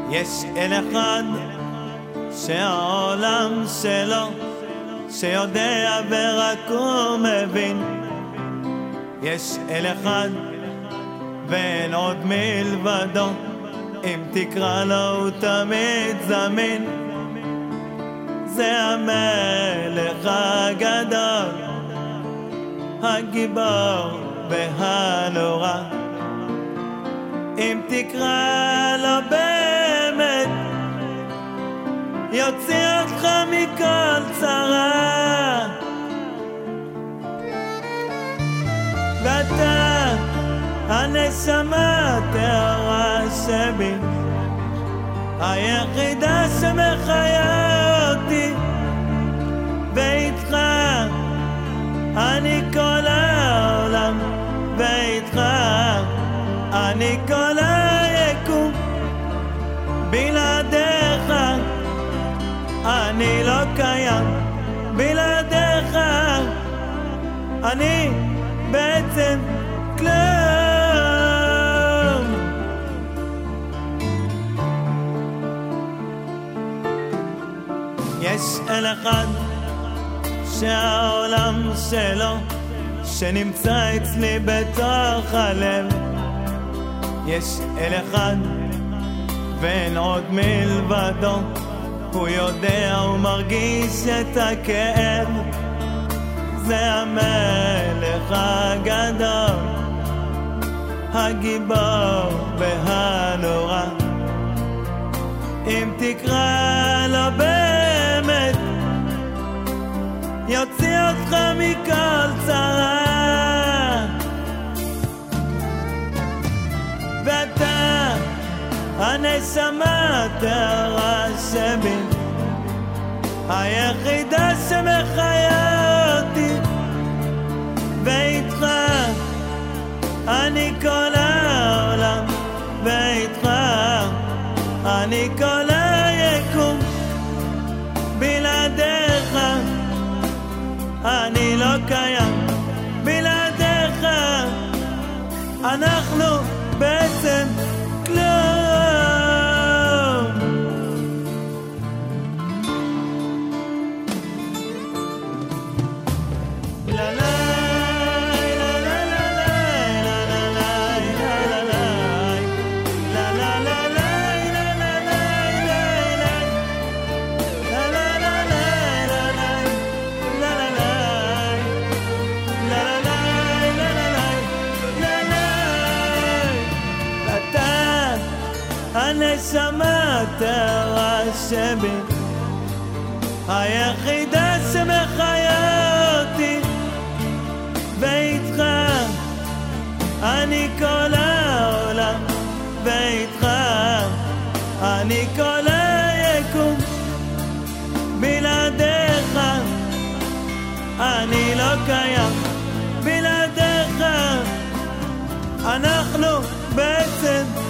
יש אל אחד שהעולם שלו, שיודע ורק הוא מבין. יש אל אחד ואין עוד מלבדו, אם תקרא לו הוא תמיד זמין. זה המלך הגדול, הגיבור והנורא. אם תקרא לו באמת, יוציא אותך מכל צרה. ואתה הנשמה הטהורה שבי, היחידה שמחיה אותי, ואיתך אני כל העולם, ואיתך אני כל היקום. בלעדיך אני לא קיים, בלעדיך אני בעצם כלום. יש אל אחד שהעולם שלו, שנמצא אצלי בתוך הלב. יש אל אחד ואין עוד מלבדו, הוא יודע ומרגיש את הכאב. זה המלך הגדול, הגיבור והנורא. אם תקרא לו באמת, יוציא אותך מכל צרה. ואתה הנשמה הטהורה שבי, היחידה שמחיה אותי, ואיתך אני כל העולם, ואיתך אני כל היקום. בלעדיך אני לא קיים, בלעדיך אנחנו בעצם כלום. הנשמה הטהורה שבי, היחידה שמחיה אותי, ואיתך אני כל העולם, ואיתך אני כל היקום. בלעדיך אני לא קיים, בלעדיך אנחנו בעצם